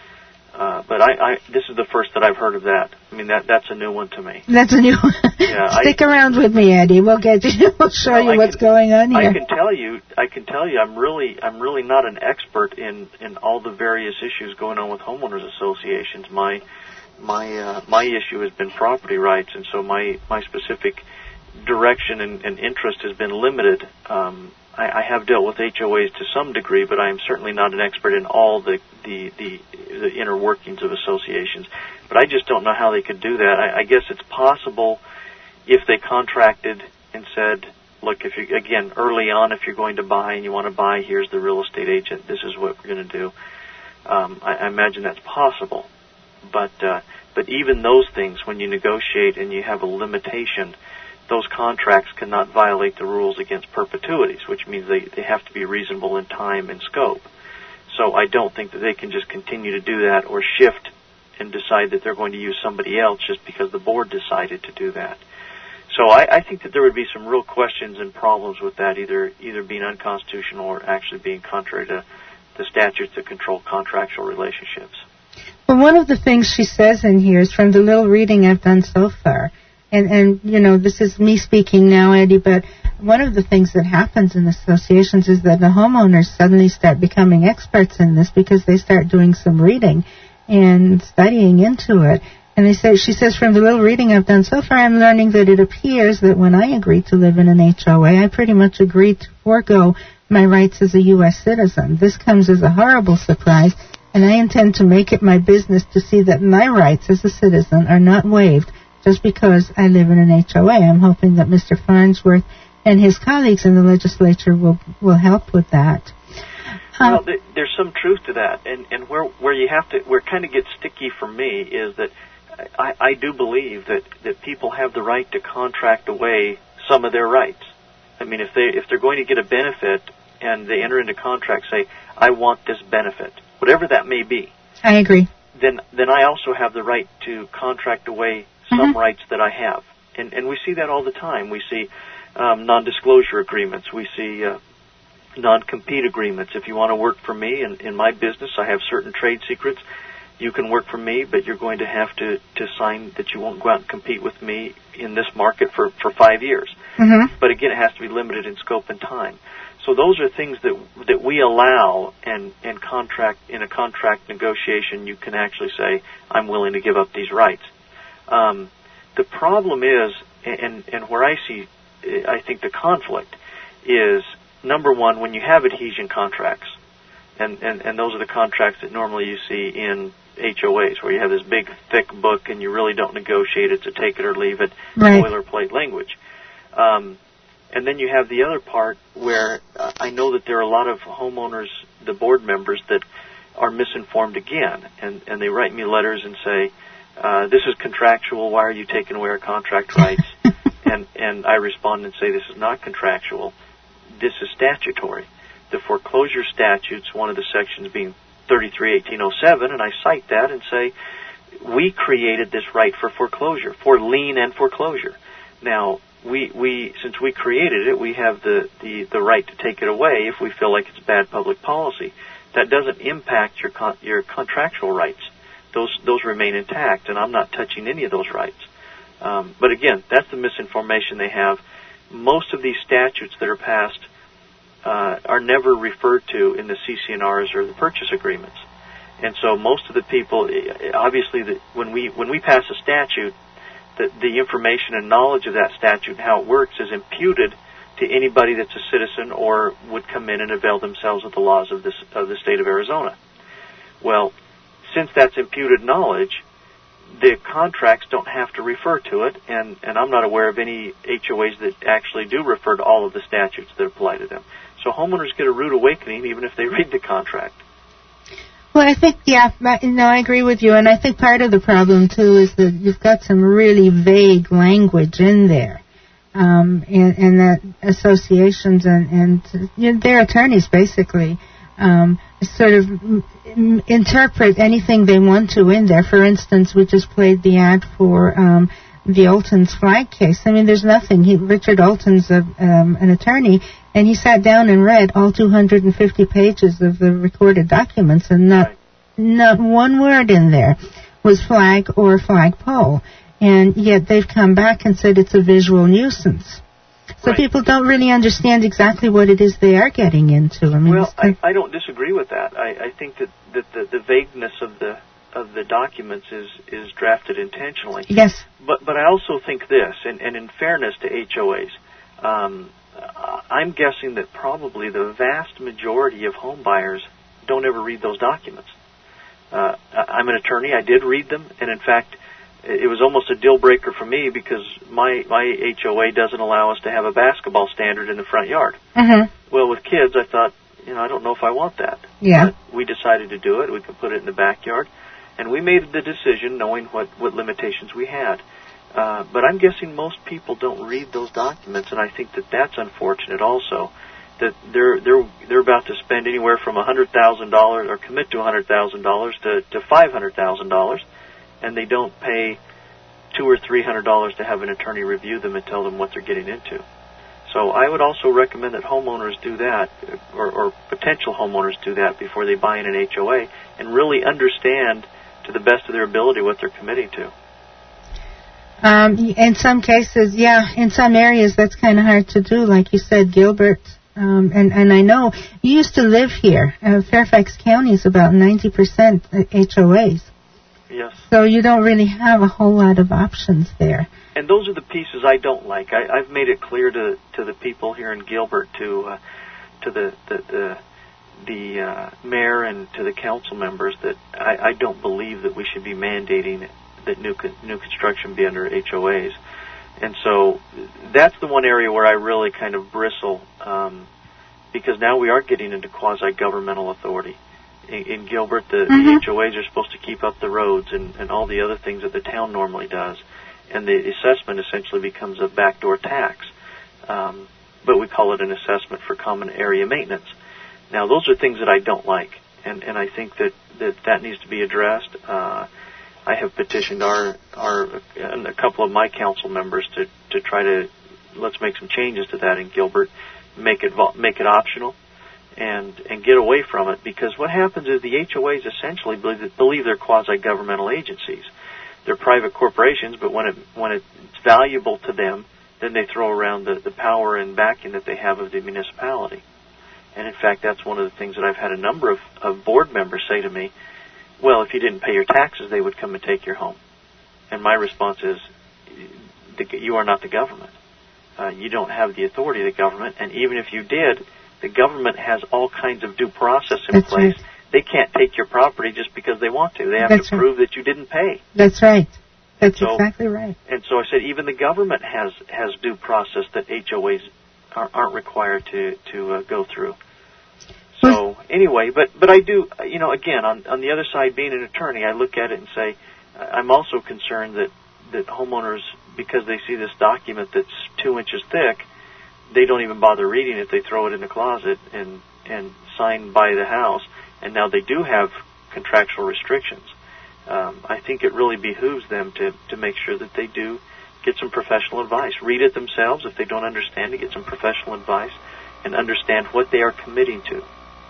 Uh, but I, I, this is the first that I've heard of that. I mean, that that's a new one to me. That's a new one. Yeah, Stick I, around with me, Eddie. We'll get you. We'll show well, you I what's can, going on here. I can tell you. I can tell you. I'm really, I'm really not an expert in, in all the various issues going on with homeowners associations. My, my, uh, my issue has been property rights, and so my, my specific direction and, and interest has been limited. Um, I, I have dealt with H O As to some degree, but I am certainly not an expert in all the, the, the, the inner workings of associations. But I just don't know how they could do that. I, I guess it's possible if they contracted and said, look, if you, again, early on, if you're going to buy and you want to buy, here's the real estate agent, this is what we're going to do. Um, I, I imagine that's possible. But, uh, but even those things, when you negotiate and you have a limitation, those contracts cannot violate the rules against perpetuities, which means they, they have to be reasonable in time and scope. So I don't think that they can just continue to do that or shift and decide that they're going to use somebody else just because the board decided to do that. So I, I think that there would be some real questions and problems with that, either either being unconstitutional or actually being contrary to the statutes that control contractual relationships. Well, one of the things she says in here is from the little reading I've done so far. And, and, you know, this is me speaking now, Eddie, but one of the things that happens in associations is that the homeowners suddenly start becoming experts in this because they start doing some reading and studying into it. And they say, she says, from the little reading I've done so far, I'm learning that it appears that when I agreed to live in an H O A, I pretty much agreed to forego my rights as a U S citizen. This comes as a horrible surprise, and I intend to make it my business to see that my rights as a citizen are not waived just because I live in an H O A. I'm hoping that Mister Farnsworth and his colleagues in the legislature will will help with that. Um, well, th- there's some truth to that, and and where where you have to, where it kind of gets sticky for me is that I, I do believe that, that people have the right to contract away some of their rights. I mean, if they if they're going to get a benefit and they enter into contract, say, I want this benefit, whatever that may be. I agree. Then then I also have the right to contract away some mm-hmm. rights that I have. And and we see that all the time. We see um, non-disclosure agreements. We see uh, non-compete agreements. If you want to work for me in, in my business, I have certain trade secrets. You can work for me, but you're going to have to, to sign that you won't go out and compete with me in this market for, for five years. Mm-hmm. But again, it has to be limited in scope and time. So those are things that that we allow, and, and contract in a contract negotiation, you can actually say, I'm willing to give up these rights. Um, the problem is, and, and where I see, I think the conflict is, number one, when you have adhesion contracts, and, and, and those are the contracts that normally you see in H O As, where you have this big, thick book and you really don't negotiate. It's a take it or leave it, right. boilerplate language. Um, and then you have the other part where uh, I know that there are a lot of homeowners, the board members, that are misinformed again, and, and they write me letters and say, uh, this is contractual, why are you taking away our contract rights? and, and I respond and say, this is not contractual, this is statutory. The foreclosure statutes, one of the sections being thirty-three eighteen oh seven, and I cite that and say, we created this right for foreclosure, for lien and foreclosure. Now, we, we since we created it, we have the, the, the right to take it away if we feel like it's bad public policy. That doesn't impact your con- your contractual rights. Those those remain intact, and I'm not touching any of those rights. Um, but again, that's the misinformation they have. Most of these statutes that are passed uh, are never referred to in the C C N Rs or the purchase agreements. And so most of the people, obviously, the, when we when we pass a statute, the, the information and knowledge of that statute and how it works is imputed to anybody that's a citizen or would come in and avail themselves of the laws of, this, of the state of Arizona. Well, since that's imputed knowledge, the contracts don't have to refer to it, and, and I'm not aware of any H O As that actually do refer to all of the statutes that apply to them. So homeowners get a rude awakening even if they read the contract. Well, I think, yeah, no, I agree with you, and I think part of the problem, too, is that you've got some really vague language in there, um, and, and that associations and, and you know, their attorneys, basically, um, sort of m- interpret anything they want to in there. For instance, we just played the ad for um, the Oltons flag case. I mean, there's nothing. He, Richard Olton's a, um, an attorney, and he sat down and read all two hundred fifty pages of the recorded documents, and not right. not one word in there was flag or flagpole. And yet they've come back and said it's a visual nuisance. So right. people don't really understand exactly what it is they are getting into. I mean, well, I, I don't disagree with that. I, I think that, that the, the vagueness of the of the documents is, is drafted intentionally. Yes. But but I also think this, and, and in fairness to H O As, um, I'm guessing that probably the vast majority of home buyers don't ever read those documents. Uh, I'm an attorney. I did read them, and in fact, it was almost a deal breaker for me because my my H O A doesn't allow us to have a basketball standard in the front yard. Mm-hmm. Well, with kids, I thought, you know, I don't know if I want that. Yeah. But we decided to do it. We could put it in the backyard, and we made the decision knowing what, what limitations we had. Uh, but I'm guessing most people don't read those documents, and I think that that's unfortunate also. That they're they're they're about to spend anywhere from a hundred thousand dollars or commit to a hundred thousand dollars to to five hundred thousand dollars. And they don't pay two or three hundred dollars to have an attorney review them and tell them what they're getting into. So I would also recommend that homeowners do that, or, or potential homeowners do that before they buy in an H O A, and really understand to the best of their ability what they're committing to. Um, in some cases, yeah, in some areas that's kind of hard to do, like you said, Gilbert. Um, and, and I know you used to live here. Uh, Fairfax County is about ninety percent H O As. Yes. So you don't really have a whole lot of options there. And those are the pieces I don't like. I, I've made it clear to to the people here in Gilbert, to uh, to the the the, the uh, mayor and to the council members that I, I don't believe that we should be mandating that new con- new construction be under H O As. And so that's the one area where I really kind of bristle, um, because now we are getting into quasi-governmental authority. In, in Gilbert, the, mm-hmm. the H O As are supposed to keep up the roads and, and all the other things that the town normally does. And the assessment essentially becomes a backdoor tax. Um, but we call it an assessment for common area maintenance. Now, those are things that I don't like. And, and I think that, that that needs to be addressed. Uh, I have petitioned our, our and a couple of my council members to, to try to, let's make some changes to that in Gilbert, make it make it optional. And, and get away from it, because what happens is the H O As essentially believe, believe they're quasi-governmental agencies. They're private corporations, but when it when it's valuable to them, then they throw around the, the power and backing that they have of the municipality. And in fact, that's one of the things that I've had a number of, of board members say to me, well, if you didn't pay your taxes, they would come and take your home. And my response is, you are not the government. Uh, you don't have the authority of the government, and even if you did, the government has all kinds of due process in That's place. Right. They can't take your property just because they want to. They have That's to right. prove that you didn't pay. That's right. That's so, exactly right. And so I said, even the government has, has due process that H O As are, aren't required to to uh, go through. So anyway, but but I do, you know, again, on on the other side, being an attorney, I look at it and say, I'm also concerned that that homeowners, because they see this document that's two inches thick, they don't even bother reading it. They throw it in the closet and, and sign by the house, and now they do have contractual restrictions. Um, I think it really behooves them to, to make sure that they do get some professional advice. Read it themselves if they don't understand it, get some professional advice, and understand what they are committing to.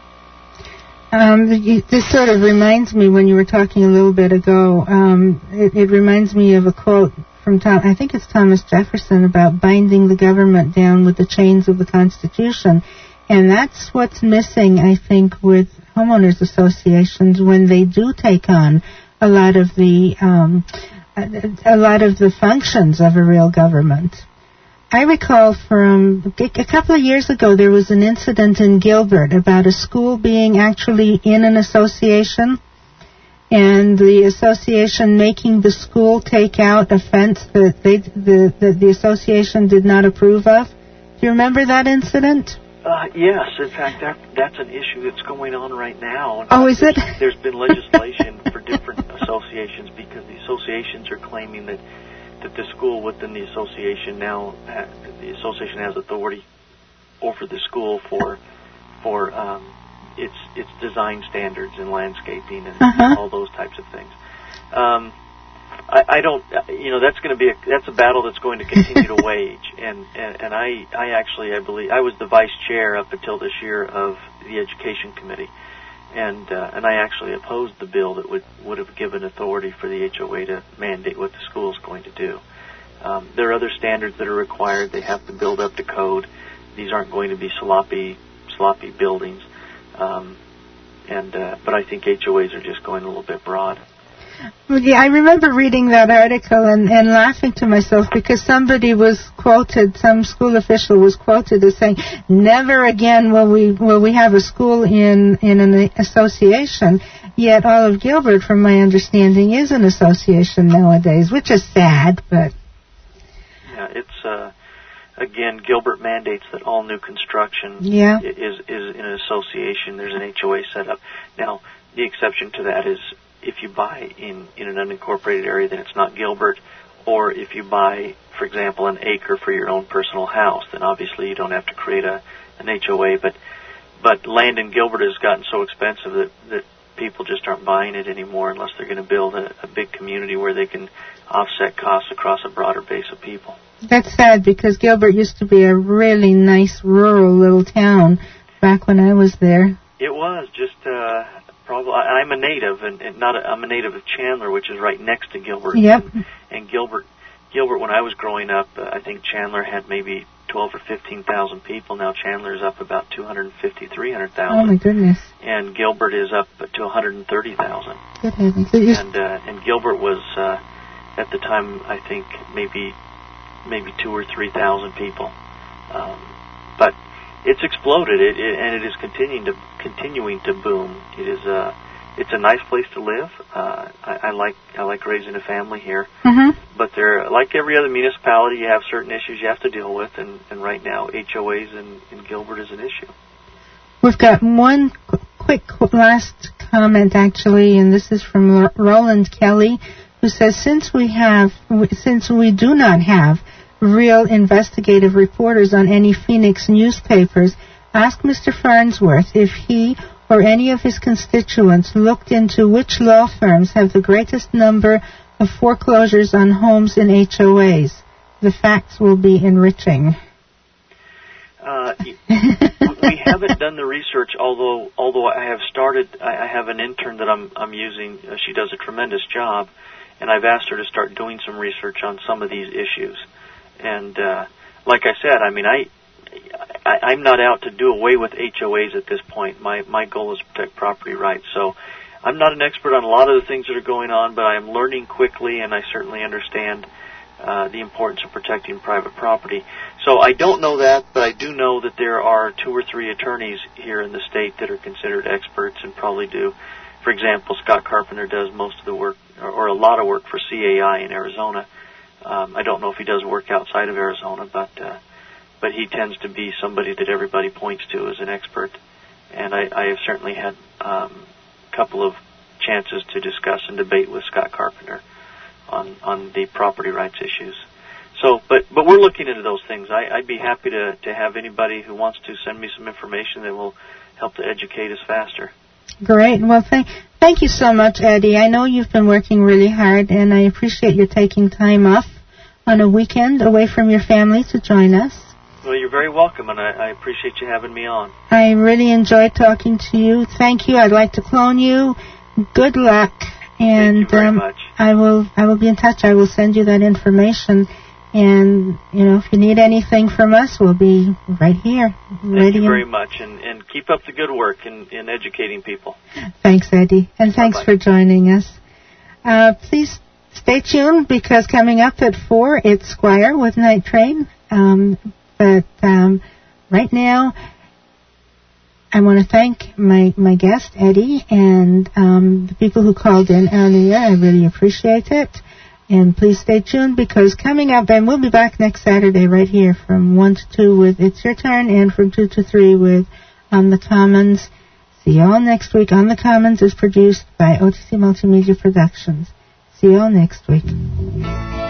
Um, this sort of reminds me, when you were talking a little bit ago, um, it, it reminds me of a quote from Tom, I think it's Thomas Jefferson, about binding the government down with the chains of the Constitution. And that's what's missing, I think, with homeowners associations when they do take on a lot of the um, a, a lot of the functions of a real government. I recall from a couple of years ago there was an incident in Gilbert about a school being actually in an association, and the association making the school take out a fence that they, the, the, the association did not approve of. Do you remember that incident? Uh, yes. In fact, that that's an issue that's going on right now. Oh, is it? There's been legislation for different associations because the associations are claiming that that the school within the association now, ha- the association has authority over the school for for um, its its design standards and landscaping and uh-huh. all those types of things. Um, I, I don't, you know, that's going to be a, that's a battle that's going to continue to wage. And, and and I I actually I believe I was the vice chair up until this year of the education committee, and uh, and I actually opposed the bill that would would have given authority for the H O A to mandate what the school is going to do. Um, there are other standards that are required. They have to build up to code. These aren't going to be sloppy, sloppy buildings. Um, and uh, but I think H O As are just going a little bit broad. Well, yeah, I remember reading that article and, and laughing to myself because somebody was quoted, some school official was quoted as saying, "Never again will we will we have a school in in an association." Yet all of Gilbert, from my understanding, is an association nowadays, which is sad, but. Yeah, it's, uh, again, Gilbert mandates that all new construction yeah. is, is in an association. There's an H O A set up. Now, the exception to that is if you buy in, in an unincorporated area, then it's not Gilbert. Or if you buy, for example, an acre for your own personal house, then obviously you don't have to create a an H O A. But but land in Gilbert has gotten so expensive that, that people just aren't buying it anymore unless they're going to build a, a big community where they can offset costs across a broader base of people. That's sad because Gilbert used to be a really nice rural little town back when I was there. It was just uh, probably. I'm a native, and, and not. A, I'm a native of Chandler, which is right next to Gilbert. Yep. And, and Gilbert, Gilbert. When I was growing up, uh, I think Chandler had maybe twelve or fifteen thousand people. Now Chandler's up about two hundred fifty, three hundred thousand. Oh my goodness. And Gilbert is up to one hundred thirty thousand. Good heavens. And uh, and Gilbert was uh, at the time, I think maybe. maybe two or three thousand people, um, but it's exploded, it, it, and it is continuing to continuing to boom. It is a it's a nice place to live. Uh, I, I like I like raising a family here, mm-hmm. but there, like every other municipality, you have certain issues you have to deal with, and, and right now H O As in, in Gilbert is an issue. We've got one qu- quick last comment actually, and this is from R- Roland Kelly, who says since we have since we do not have real investigative reporters on any Phoenix newspapers, ask Mister Farnsworth if he or any of his constituents looked into which law firms have the greatest number of foreclosures on homes in H O As. The facts will be enriching. Uh, we haven't done the research, although although I have started. I, I have an intern that I'm I'm using. Uh, she does a tremendous job, and I've asked her to start doing some research on some of these issues. And uh, like I said, I mean, I, I I'm not out to do away with H O As at this point. My my goal is to protect property rights. So I'm not an expert on a lot of the things that are going on, but I am learning quickly, and I certainly understand uh, the importance of protecting private property. So I don't know that, but I do know that there are two or three attorneys here in the state that are considered experts and probably do. For example, Scott Carpenter does most of the work, or, or a lot of work for C A I in Arizona. Um, I don't know if he does work outside of Arizona, but uh, but he tends to be somebody that everybody points to as an expert. And I, I have certainly had um, a couple of chances to discuss and debate with Scott Carpenter on, on the property rights issues. So, but but we're looking into those things. I, I'd be happy to, to have anybody who wants to send me some information that will help to educate us faster. Great. Well, thank thank you so much, Eddie. I know you've been working really hard, and I appreciate your taking time off on a weekend away from your family to join us. Well, you're very welcome, and I, I appreciate you having me on. I really enjoyed talking to you. Thank you. I'd like to clone you. Good luck. And Thank you very um, much. I will I will be in touch. I will send you that information. And, you know, if you need anything from us, we'll be right here. Thank you very much, and, and keep up the good work in, in educating people. Thanks, Eddie, and thanks Bye-bye. for joining us. Uh, please stay tuned, because coming up at four, it's Squire with Night Train. Um, but um, right now, I want to thank my, my guest, Eddie, and um, the people who called in earlier. I really appreciate it. And please stay tuned, because coming up, and we'll be back next Saturday right here from one to two with It's Your Turn, and from two to three with On the Commons. See you all next week. On the Commons is produced by O T C Multimedia Productions. See you all next week.